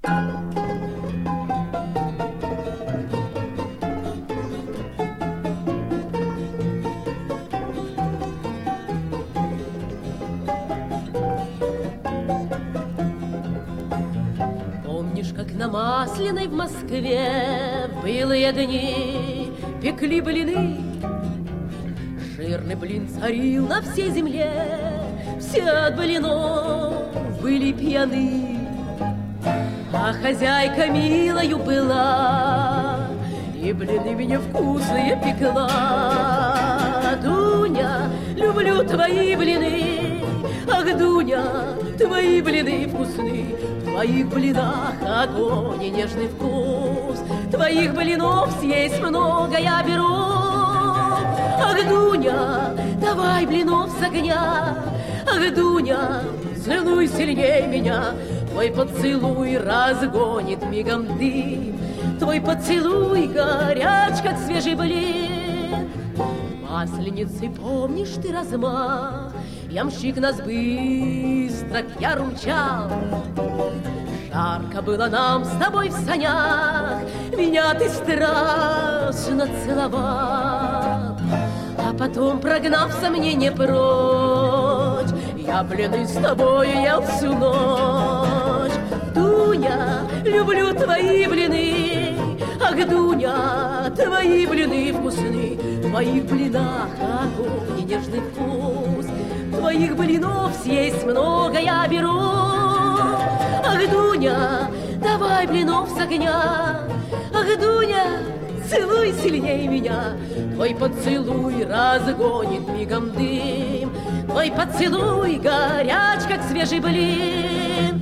Помнишь, как на Масляной в Москве в былые дни пекли блины? Жирный блин царил на всей земле, все от блинов были пьяны. А хозяйка милою была, и блины мне вкусные пекла. Дуня, люблю твои блины, ах, Дуня, твои блины вкусны. В твоих блинах огонь и нежный вкус, твоих блинов съесть много я беру. Ах, Дуня, давай блинов с огня, ах, Дуня, целуй сильней меня. Твой поцелуй разгонит мигом дым, твой поцелуй горяч, как свежий блин. Масленицы, помнишь ты размах? Ямщик нас быстро к яру мчал. Жарко было нам с тобой в санях, меня ты страшно целовал. А потом, прогнав сомнение прочь, я блины с тобой ел всю ночь. Дуня, люблю твои блины, ах, Дуня, твои блины вкусны. В твоих блинах огонь и нежный вкус, твоих блинов съесть много я беру. Ах, Дуня, давай блинов с огня, ах, Дуня, целуй сильней меня. Твой поцелуй разгонит мигом дым, твой поцелуй горяч, как свежий блин.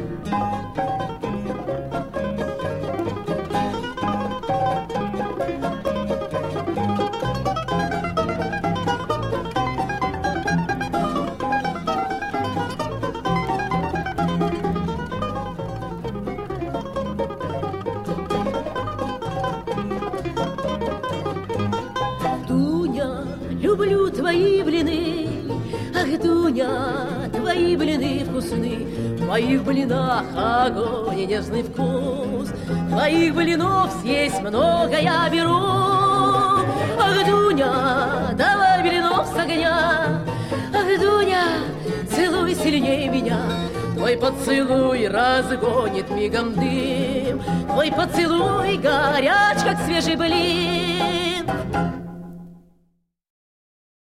Люблю твои блины, ах, Дуня, твои блины вкусны. В твоих блинах огонь и нежный вкус, твоих блинов съесть много я беру. Ах, Дуня, давай блинов с огня, ах, Дуня, целуй сильней меня. Твой поцелуй разгонит мигом дым, твой поцелуй горяч, как свежий блин.